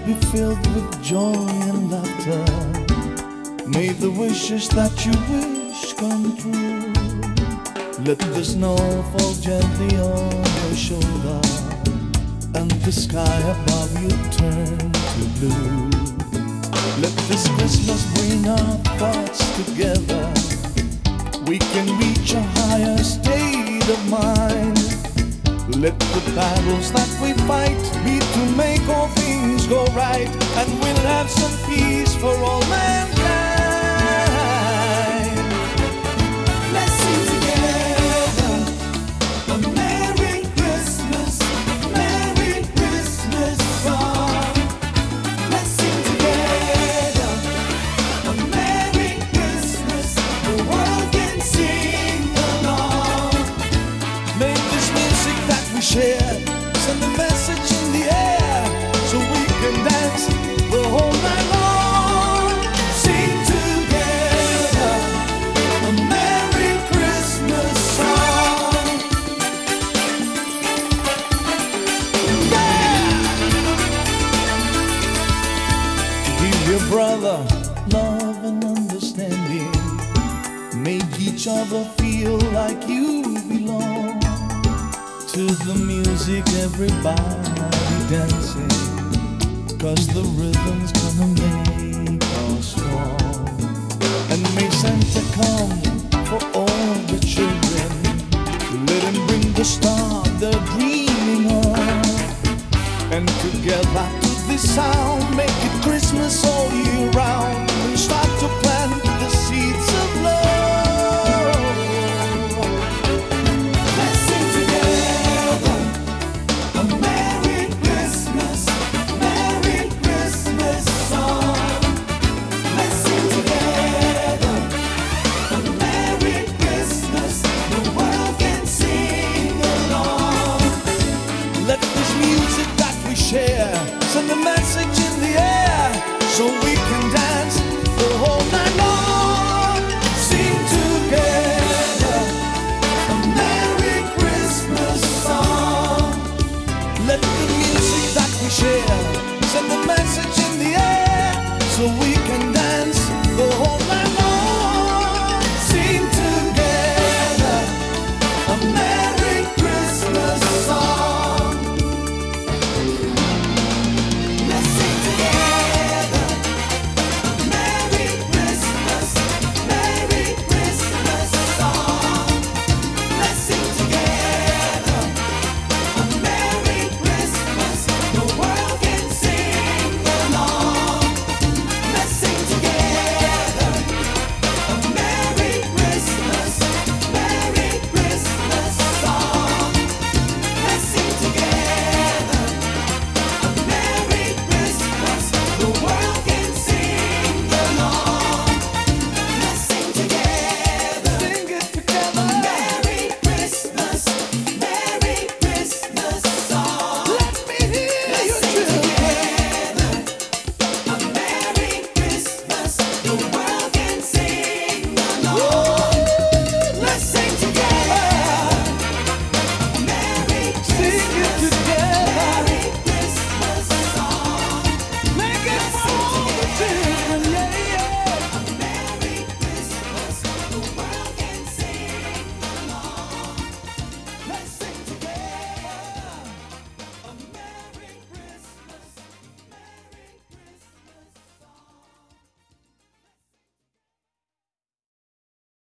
be filled with joy and laughter. May the wishes that you wish come true. Let the snow fall gently on your shoulder, and the sky above you turn to blue. Let this Christmas bring our thoughts together. We can reach a higher state of mind. Let the battles that we fight be to make all things go right, and we'll have some peace for all mankind. Let's sing together a Merry Christmas song. Let's sing together a Merry Christmas. The world can sing along. Make this music that we share send a message in the air, so we can dance the whole night long. Sing together a Merry Christmas song. Give your brother love and understanding. Make each other feel like you belong. To the music, everybody dancing, 'cause the rhythm's gonna make us strong. And may Santa come for all the children. Let him bring the star they're dreaming of. And together to this sound, make it Christmas